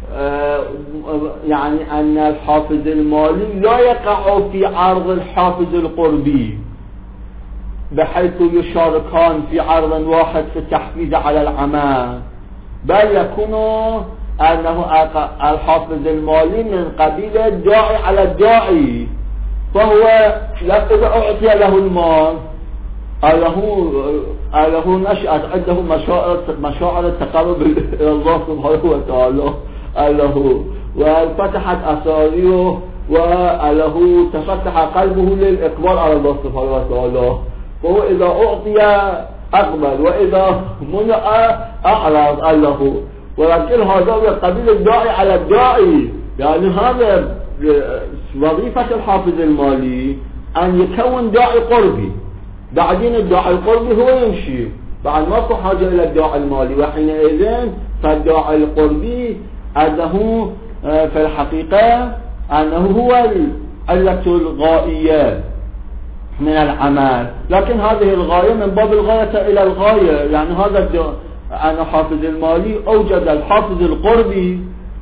يعني أن الحافز المالي لا يقع في عرض الحافز القربي بحيث يشاركان في عرض واحد في التحفيز على العمل، بل يكون أنه الحافز المالي من قبيل الداعي على الداعي، فهو إذا أعطي له المال أله أله نشأت عنده مشاعر مشاعر التقرب إلى الله سبحانه وتعالى أله، وفتحت أساريه وأله تفتح قلبه للإقبال على الله سبحانه وتعالى، فهو إذا أعطي أقبل وإذا منع أعرض أله. ولكن هذا من قبيل الداعي على الداعي، يعني هذا وظيفة الحافظ المالي أن يكون داعي قربي، بعدين الداعي القربي هو يمشي بعد ماكو حاجة إلى الداعي المالي، وحينئذ فالداعي القربي أنه في الحقيقة أنه هو العلة الغائية من العمل، لكن هذه الغاية من باب الغاية إلى الغاية، يعني هذا أن حافظ المالي أوجد الحافظ القربي،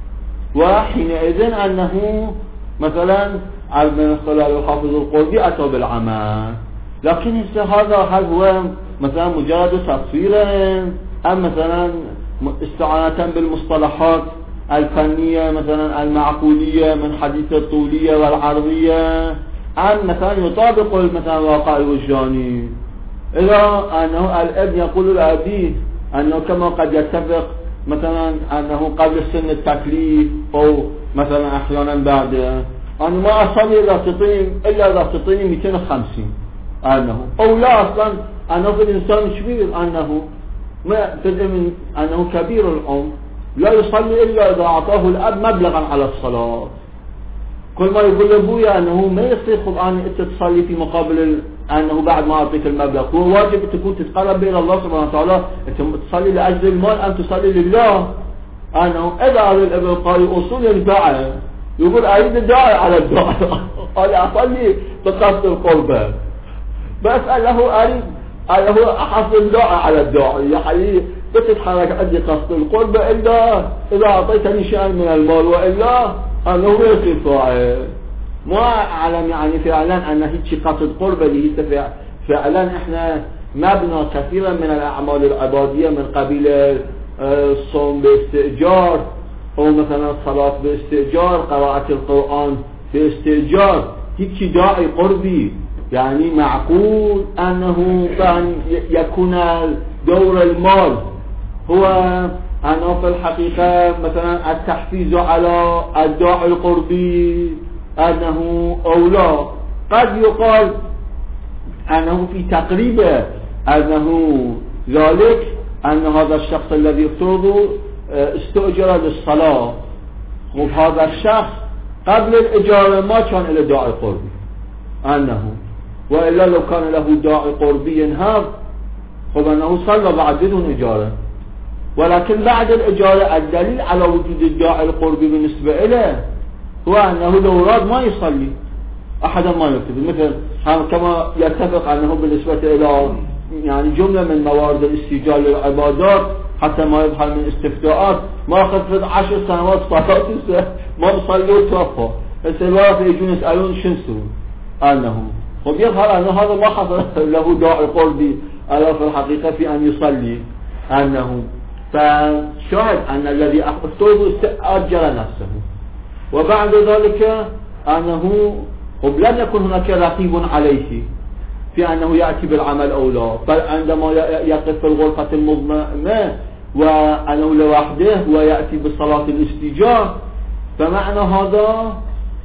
وحينئذ أنه مثلا من خلال الحافظ القربي أتى بالعمل. لكن هذا هل هو مثلا مجرد تصويرا أم مثلا استعانة بالمصطلحات الفنية مثلا المعقولية من حديث الطولية والعرضية، أم مثلا يطابق مثلا الواقع الوجداني؟ إذا أنه الابن يقول لأبيه أنه كما قد يتفق مثلا أنه قبل سن التكليف أو مثلا أحيانا بعد، أنا ما أصلي إذا تطيني إلا إذا تطيني مئتين وخمسين، أنه أو لا أصلا أنه في الإنسان كبير، أنه ما تدري من أنه كبير العمر لا يصلي إلا إذا أعطاه الأب مبلغا على الصلاة. كل ما يقول لأبويا أنه ما يصير أن أنت تصلي في مقابل أنه بعد ما أعطيك المبلغ، هو واجب تكون تتقرب إلى الله سبحانه وتعالى، أنت تصلي لأجل المال أم تصلي لله. أنه إذا على الابن قال أصول الداعي يقول أريد الداعي على الداعي، قال أصلي بقصد القربة، بسأل له أريد له أحفظ الداعي على الداعي، يعني بتتحرك عندي قصد القربة إلا إذا أعطيتني شيئا من المال، وإلا أنه يصير فاعل. ما أعلم يعني فعلا أن هيك قصد قربة اللي هي فعلا إحنا مبنى كثيرا من الأعمال العبادية من قبيل الصوم باستئجار، أو مثلا الصلاة باستئجار، قراءة القرآن باستئجار، هيك داعي قربي. يعني معقول أنه كان يكون دور المال هو أنه في الحقيقة مثلا التحفيز على الداعي القربي أنه أولى. قد يقال أنه في تقريبه أنه ذلك أن هذا الشخص الذي افترض استؤجر للصلاة، وهذا الشخص قبل الإجارة ما كان له داعي قربي أنه، وإلا لو كان له داعي قربي ينهض خب أنه صلى بعد بدون إجارة، ولكن بعد الإجارة الدليل على وجود الداعي القربي بالنسبة إليه هو أنه لو راد ما يصلي أحدا ما يكتب، مثل كما يتفق أنه بالنسبة إلى يعني جملة من موارد الاستجابة للعبادات حتى ما يظهر من استفتاءات ما خفت عشر سنوات صلاة ما بصلي وتوفى، السلوات يجون يسألون شو نسوي أنه، وبيظهر أن هذا ما حصل له داعي قربي ألا في الحقيقة في أن يصلي أنه. فشاهد أن الذي افترض أجر نفسه، وبعد ذلك أنه لم يكن هناك رقيب عليه في أنه يأتي بالعمل أو لا، بل عندما يقف في الغرفة المظلمة وأنه لوحده ويأتي بصلاة الاستجار، فمعنى هذا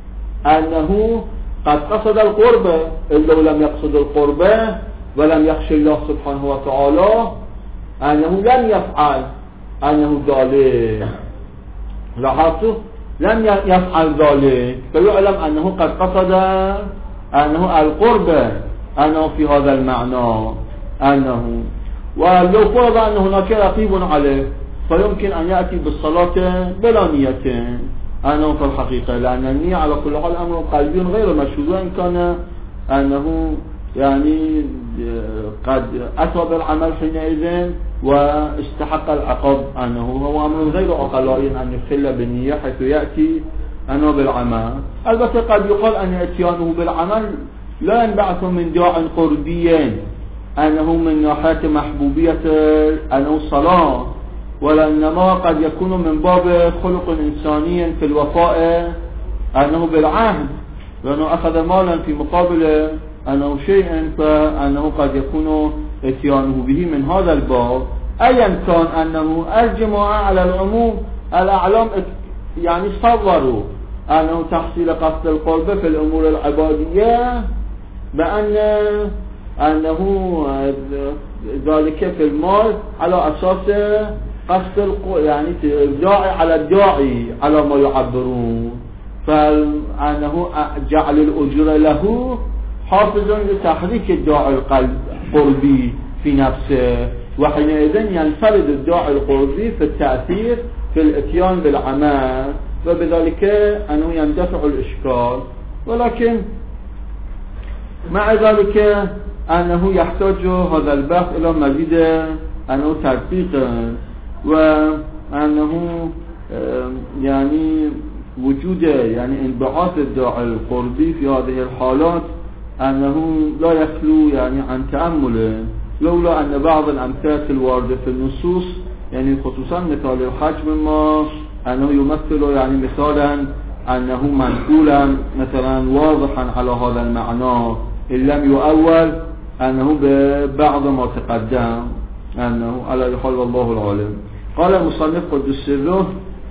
أنه قد قصد القربة، إلا لم يقصد القربة ولم يخشى الله سبحانه وتعالى أنه لم يفعل أنه ذلك. لاحظتوا لم يفعل ذلك، فيعلم أنه قد قصد أنه القربة أنه في هذا المعنى أنه، ولو فرض أن هناك رقيب عليه فيمكن أن يأتي بالصلاة بلا نية أنه في الحقيقة، لأن النية على كل حال أمر قلبي غير مشهود، وإن كان أنه يعني قد أتى بالعمل حينئذ واستحق العقاب أنه هو أمر غير عقلائي أن يخل بالنية حيث يأتي أنه بالعمل. البته قد يقال أن اتيانه بالعمل لا ينبعث من داع قربي أنه من ناحية محبوبية أنه الصلاة، ولأنما قد يكون من باب خلق إنساني في الوفاء أنه بالعهد، لأنه أخذ مالا في مقابل أنه شيء، فأنه قد يكون اتيانه به من هذا الباب. أيا كان أنه الجماعة على العموم الأعلام يعني صوروا أنه تحصيل قصد القربة في الأمور العبادية بأن أنه ذلك في المال على أساس قصد يعني داعي على الداعي على ما يعبرون، فأنه جعل الأجر له حافظا لتحريك الداعي القلبي في نفسه، وحينئذ ينفرد الداعي القربي في التأثير في الاتيان بالعمل، وبذلك أنه يندفع الإشكال. ولكن مع ذلك أنه يحتاج هذا البحث إلى مزيد أنه تدقيق، وأنه يعني وجود يعني انبعاث الداعي القربي في هذه الحالات أنه لا يخلو يعني عن تأمل، لولا أن بعض الأمثلة الواردة في النصوص يعني خصوصا مثال الحجم ما أنه يمثل يعني مثالا أنه منقولا مثلا واضحا على هذا المعنى إن لم يؤول أنه ببعض ما تقدم أنه على الحال والله العالم. قال المصنف قدس سره: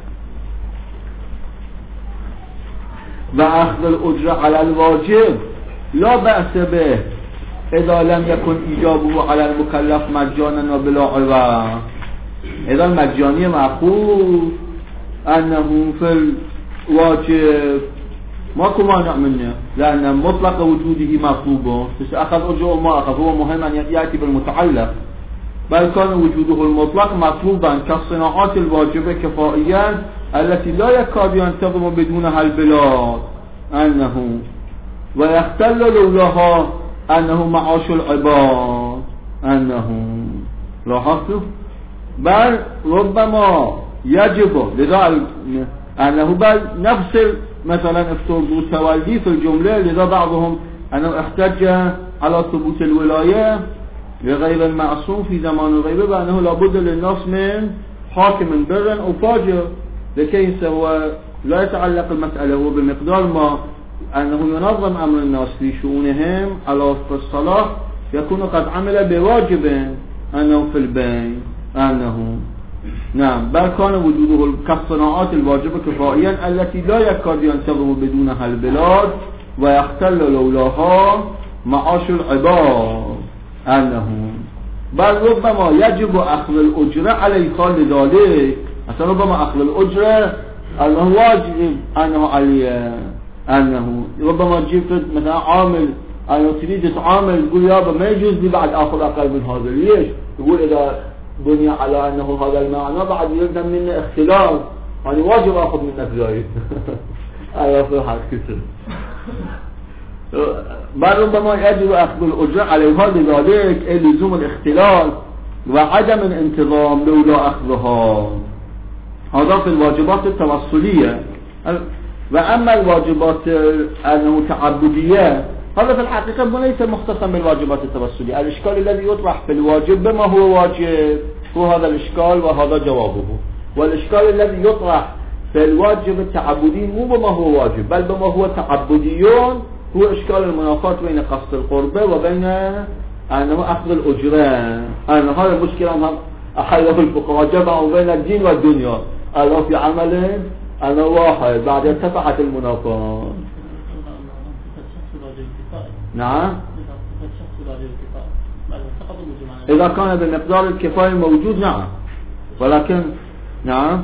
وأخذ الأجرة على الواجب لا بأس به إذا لم يكن إيجابه على المكلف مجانا وبلا عوض. إذا المجاني مأخوذ أنه في الواجب ماكو مانع منه، لأن مطلق وجوده مطلوبه، بس أخذ أجره ما أخذ هو مهم أن يأتي بالمتعلق، بل كان وجوده المطلق مطلوبا كالصناعات الواجبة كفائيا التي لا يكاد ينتظم بدونها البلاد أنه ويختل لولاها أنه معاش العباد أنه لاحظتوا، بل ربما يجب لذا أنه بل نفس مثلا افترضوا التولي في الجملة، لذا بعضهم أنه احتج على ثبوت الولاية لغير المعصوم في زمان الغيبة بأنه لابد للناس من حاكم بر أو فاجر، لكي سوى لا يتعلق المسألة هو بمقدار ما أنه ينظم أمر الناس في شؤونهم على وفق الصلاح يكون قد عمل بواجب أنه في البين أنه نعم، بل كان وجوده كالصناعات الواجبة كفائيا التي لا يكاد ينتظم بدونها البلاد ويختل لولاها معاش العباد أنه بل ربما يجب أخذ الأجرة عليه خال ذلك، مثلا ربما أخذ الأجرة أنه واجب أنه عليه أنه ربما جبت مثلا عامل أنه تريد تعامل تقول يابا ما يجوز لي بعد أخذ أقل من هذا، ليش؟ يقول إذا بني على أنه هذا المعنى بعد يلزم منه اختلاف يعني واجب أخذ منك زايد أيها صحة كثير، بل ربما يجب أخذ الأجرة عليها لذلك لزوم الاختلاف وعدم الانتظام لولا أخذها. هذا في الواجبات التوصلية. وأما الواجبات أنه تعبدية هذا في الحقيقة ليس مختصا بالواجبات التوصلية. الإشكال الذي يطرح في الواجب بما هو واجب هو هذا الإشكال وهذا جوابه، والإشكال الذي يطرح في الواجب التعبدي مو بما هو واجب بل بما هو تعبديون هو إشكال المنافاة بين قصد القربة وبين أنه أخذ الأجرة. أن هذا المشكلة هم أحله الفقهاء جمعوا بين الدين والدنيا ألا في عمل أنا واحد بعد ارتفعت المنافاة. نعم، إذا كان بمقدار الكفاية موجود نعم، ولكن نعم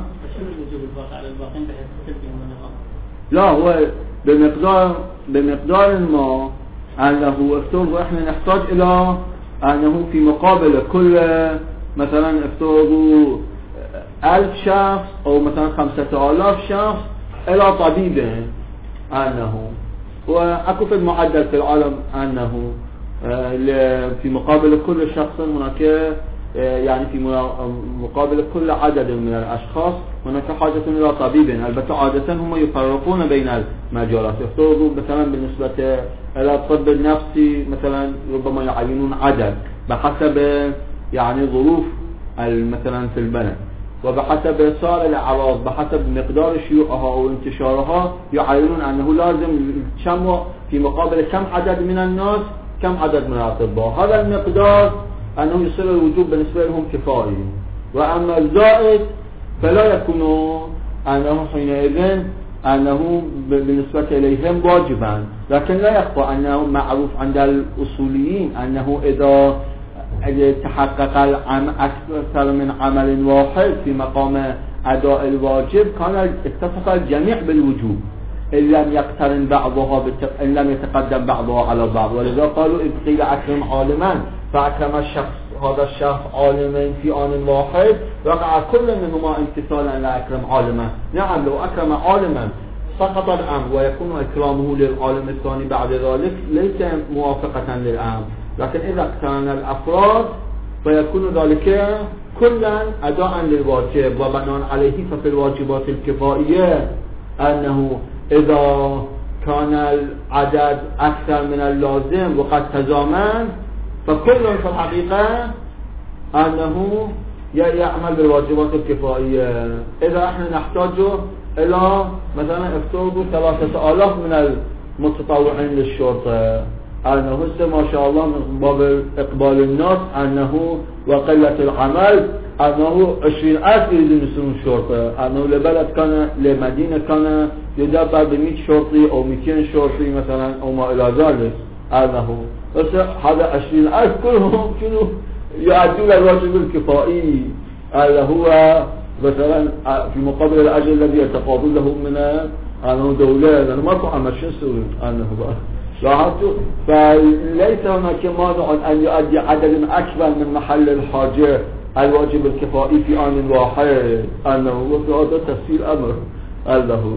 لا هو بمقدار بمقدار ما أنه افترضوا إحنا نحتاج إلى أنه في مقابل كل مثلا افترضوا ألف شخص أو مثلا خمسة آلاف شخص إلى طبيب أنه وأكو في المعدل في العالم أنه في مقابل كل شخص هناك يعني في مقابل كل عدد من الأشخاص هناك حاجة إلى طبيب. البته عادة هم يفرقون بين المجالات، يفترضوا مثلا بالنسبة إلى الطب النفسي مثلا ربما يعينون عدد بحسب يعني ظروف مثلا في البلد، وبحسب سائر الأعراض بحسب مقدار شيوعها أو انتشارها يعينون أنه لازم كم في مقابل كم عدد من الناس كم عدد من الأطباء. هذا المقدار أنه يصير الوجوب بالنسبة لهم كفاية، وأما الزائد فلا يكون أنه حينئذ أنه بالنسبة إليهم واجبا. لكن لا يخفى أنه معروف عند الأصوليين أنه إذا تحقق العمل أكثر من عمل واحد في مقام أداء الواجب كان اتفق الجميع بالوجوب إن لم يقترن بعضها بت... إن لم يتقدم بعضها على بعض. ولذا قالوا إذ قيل أكرم عالما فأكرم الشخص هذا الشخص عالما في آن واحد وقع كل منهما امتثالا لأكرم عالما. نعم لو أكرم عالما سقط الأمر ويكون إكرامه للعالم الثاني بعد ذلك ليس موافقة للأمر، لكن إذا اقترن الأفراد فيكون ذلك كلا أداء للواجب وبناء عليه. ففي الواجبات الكفائية أنه إذا كان العدد أكثر من اللازم وقد تزامن فكل في الحقيقة أنه يعمل بالواجبات الكفائية. إذا احنا نحتاج إلى مثلا افترضوا ثلاثة آلاف من المتطوعين للشرطة، أنه هسه ما شاء الله من باب إقبال الناس أنه وقلة العمل أنه عشرين ألف يريدون يصيرون شرطة، أنه لبلد كان لمدينة كان يدبر بمئة شرطي أو مئتين شرطي مثلا أو ما إلى ذلك، أنه هسه هذا عشرين ألف كلهم شنو يؤدون الواجب الكفائي اللي هو مثلا في مقابل الأجر الذي يتقاضون له من أنه دولة، لأنه ما كان عمل شو نسوي أنه لاحظتوا. فليس هناك مانع أن يؤدي عدد أكبر من محل الحاجة الواجب الكفائي في آن واحد، أنه وفي هذا تفصيل أمر الله.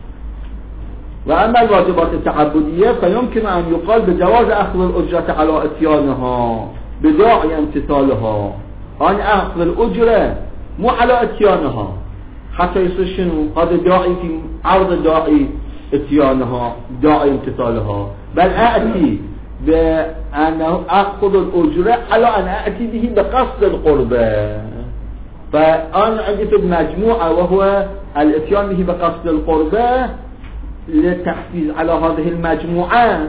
وأما الواجبات التعبدية فيمكن أن يقال بجواز أخذ الأجرة على إتيانها بداعي امتثالها، أن أخذ الأجرة مو على إتيانها حتى يصير شنو هذا داعي في عرض داعي إتيانها داعي امتثالها، بل أأتي بأنه أخذ الأجرة على أن أأتي به بقصد القربة. فأنا عندي في المجموعة وهو الإتيان به بقصد القربة للتحفيز على هذه المجموعة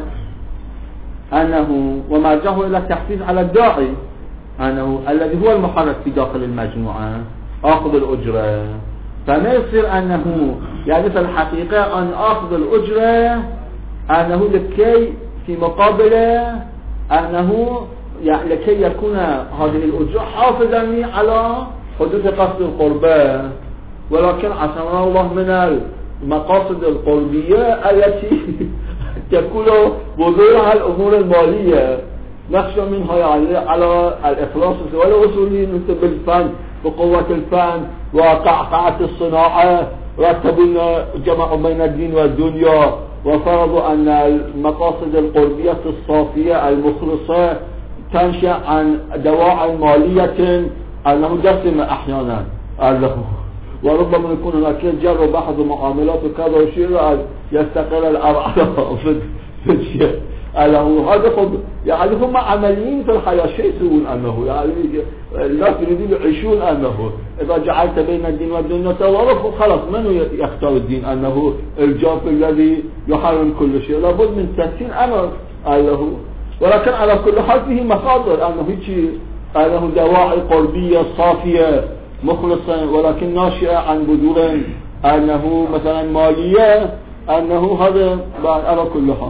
أنه ومرجعه إلى التحفيز على الداعي أنه الذي هو المحرك في داخل المجموعة أخذ الأجرة. فما يصير أنه يعني في الحقيقة أن أخذ الأجرة أنه لكي في مقابله أنه يعني لكي يكون هذه الأجرة حافظا على حدود قصد القربة، ولكن عصمنا الله من المقاصد القربية التي تكون بذورها الأمور المالية، نخشى منها يعني على الإخلاص والوصولين بالفن بقوة الفن وقعقعة الصناعة، رتبوا جمعوا بين الدين والدنيا وفرضوا أن المقاصد القربية الصافية المخلصة تنشأ عن دواعي مالية أنه دسم أحيانا الله، وربما يكون هناك جر بحث ومعاملات وكذا وشيء يستقر الأرعى في الشيء أنه هذا خب يعني هم عمليين في الحياة شيء يسوون أنه يعني الناس يريدون يعيشون أنه إذا جعلت بين الدين والدنيا توارف خلاص من يختار الدين أنه الجاف الذي يحرم كل شيء، لابد من تسكين أمر أنه، ولكن على كل حال فيه مصادر أنه هيك أنه دواعي قلبية صافية مخلصة ولكن ناشئة عن بذور أنه مثلا مالية أنه هذا على كل حال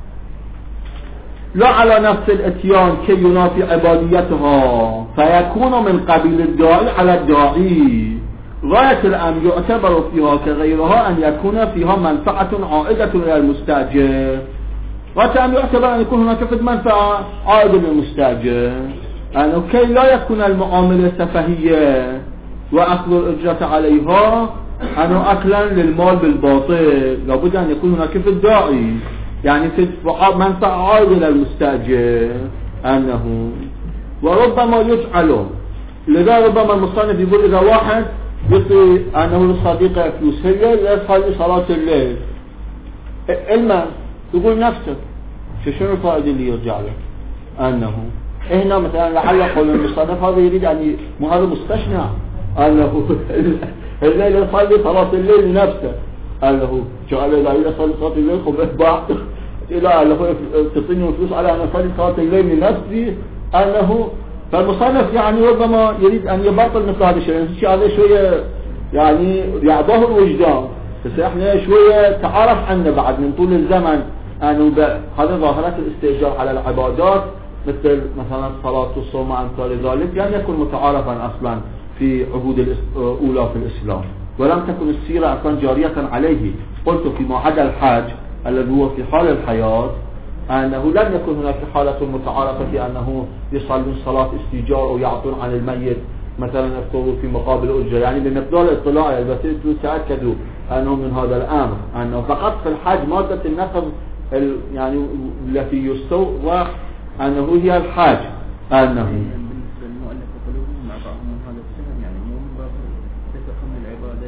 لا على نفس الاتيان كي ينافي عباديتها فيكون من قبيل الداعي على الداعي. غاية الأمر يعتبر فيها كغيرها أن يكون فيها منفعة عائدة إلى المستأجر، غاية الأمر يعتبر أن يكون هناك فد منفعة عائدة للمستأجر، أنه كي لا يكون المعاملة سفهية وأخذ الأجرة عليها أنه أكلا للمال بالباطل، لابد أن يكون هناك في الداعي يعني في منفعة عائدة للمستأجر أنه، وربما يجعله لذا ربما المصنف يقول إذا واحد يعطي أنه للصديقة فلوس هي يصلي صلاة الليل إلما يقول نفسه شنو الفائدة اللي يرجع له أنه هنا مثلا لعل يقول المصنف هذا يريد أن مو هذا مستشنع أنه الليل يصلي صلاة الليل لنفسه أنه جعل إذا يصلي صلاة الليل خبه بعض إلى أنه تطيني فلوس على أن يصلي صلاة الليل لنفسه أنه، فالمصنف يعني ربما يريد أن يبطل مثل هذا الشيء، الشيء هذا شوية يعني يعضاه الوجدان، بس احنا شوية تعرف عنه بعد من طول الزمن أنه هذا ظاهرة الاستئجار على العبادات مثل مثلا الصلاة والصوم وأمثال ذلك لم يكن متعارفا أصلا في عهود الأولى في الإسلام، ولم تكن السيرة أصلا جارية عليه. قلت فيما عدا الحاج الذي هو في حال الحياة أنه لم يكن هناك حالة متعارفة في أنه يصلون صلاة استيجار أو يعطون عن الميت مثلا يفطروا في مقابل أجرة، يعني بمقدار الاطلاع بس تتأكدوا أنه من هذا الأمر، أنه فقط في الحج مادة النقض يعني التي يستوى أنه هي الحج. أنه بالنسبة للمؤلف قلوبهم مع بعضهم من هذا السهم يعني مو من باب تفهم العبادة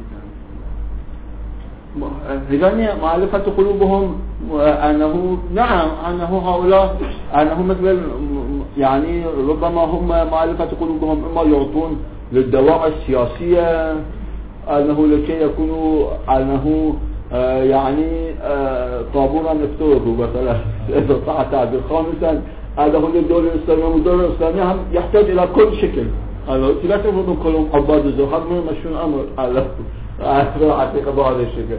للالتزام. إذن معرفة قلوبهم أنه نعم أنه هؤلاء أنه مثل يعني ربما هم معرفة قلوبهم إما يعطون للدواعي السياسية أنه لكي يكونوا أنه آه يعني آه طابورا يفترضوا مثلا إذا صح تعبير. خامسا أنه للدولة الإسلامية والدولة الإسلامية هم يحتاج إلى كل شكل، أنه لا تفرضوا كلهم عباد الزهر من مشون أمر على حقيقة بهذا الشكل.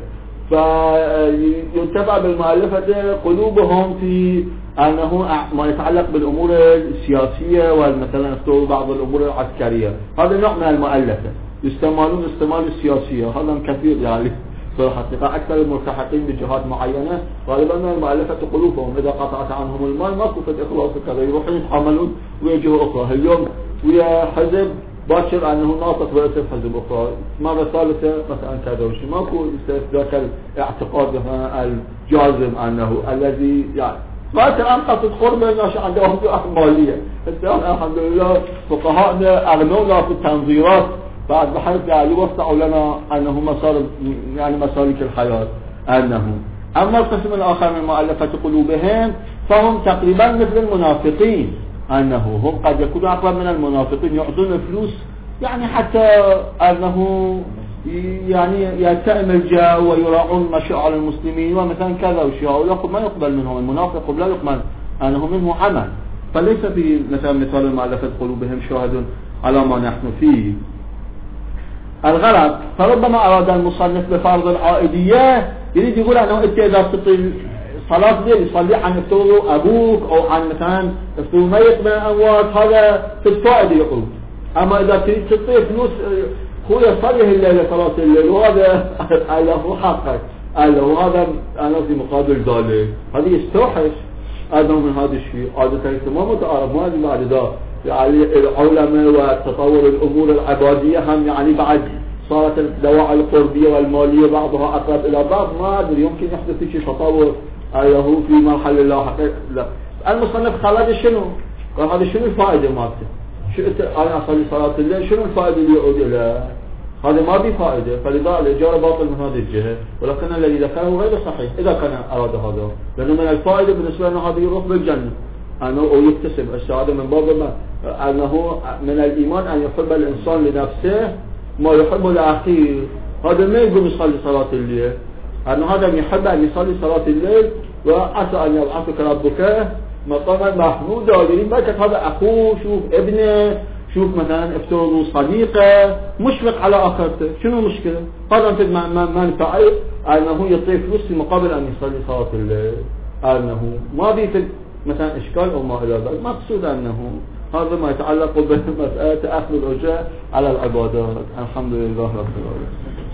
فيتبع بالمعرفة قلوبهم في أنه ما يتعلق بالأمور السياسية ومثلا افترضوا بعض الأمور العسكرية، هذا نوع من المؤلفة يستعملون استعمال السياسية، هذا كثير يعني في الحقيقة أكثر الملتحقين بجهات معينة غالبا من المؤلفة قلوبهم، إذا قطعت عنهم المال ماكو في إخلاص كذا يروحون يتحملون ويجهوا أخرى، اليوم ويا حزب باشر أنه ناطق برئيس حزب أخرى، مرة ثالثة مثلا كذا وشي ماكو ذاك الاعتقاد الجازم أنه الذي يعني ما الآن قصد قرب الناس عندهم مالية. الحمد لله فقهاءنا أغنونا في التنظيرات بعد بحيث يعني يوسعوا لنا أنه مسار يعني مسالك الحياة. أنه أما القسم الآخر من مؤلفة قلوبهم فهم تقريبا مثل المنافقين، أنه هم قد يكونوا أقرب من المنافقين، يعطون فلوس يعني حتى أنه يعني يلتئم الجو ويراعون مشاعر المسلمين ومثلا كذا وشيء، ويقول ما يقبل منهم المنافق لا يقبل أنه منه عمل. فليس في مثلا مثال مؤلفة قلوبهم شاهد على ما نحن فيه. الغرض فربما أراد المصنف بفرض العائدية يريد يقول أنه أنت إذا تطيل صلاة ليل يصلي عن افترضوا أبوك أو عن مثلا افترضوا ميت من الأموات، هذا في الفائدة يقول. أما إذا تريد تطيل فلوس هو يصلي الليلة صلاة الليل وهذا له حقك له هذا أنا في مقابل ذلك، هذه يستوحش أيضا من هذا الشيء. هذا ما متعارف ما هذه بعد ذا يعني العلماء وتطور الأمور العبادية هم يعني بعد صارت الدواعي القربية والمالية بعضها أقرب إلى بعض، ما أدري يمكن يحدث شيء تطور له في مرحلة لا حقيقة. لا المصنف خلد شنو؟ قال هذا شنو الفائدة مالته؟ شو أنا أصلي صلاة الليل شنو الفائدة اللي يعود إلى هذا؟ ما بي فائدة، فلذا الإجارة باطل من هذه الجهة، ولكن الذي ذكره غير صحيح إذا كان أراد هذا، لأنه من الفائدة بالنسبة لنا هذا يروح بالجنة أنه أو يكتسب السعادة من باب ما أنه من الإيمان أن يحب الإنسان لنفسه ما يحب لأخيه. هذا ما يقوم يصلي صلاة الليل، أنه هذا يحب أن يصلي صلاة الليل وعسى أن يبعثك ربك مقاما محمودا. يعني ما هذا أخوه، شوف ابنه، شوف مثلا افترضوا صديقه مشفق على آخرته، شنو مشكلة؟ هذا انت منفعه أنه يطيب فلوس في مقابل أن يصلي صلاة الليل، أنه ما بيفد مثلا إشكال أو ما إلى ذلك. مقصود أنه هذا ما يتعلق بمسألة أخذ الأجر على العبادات. الحمد لله رب العالمين.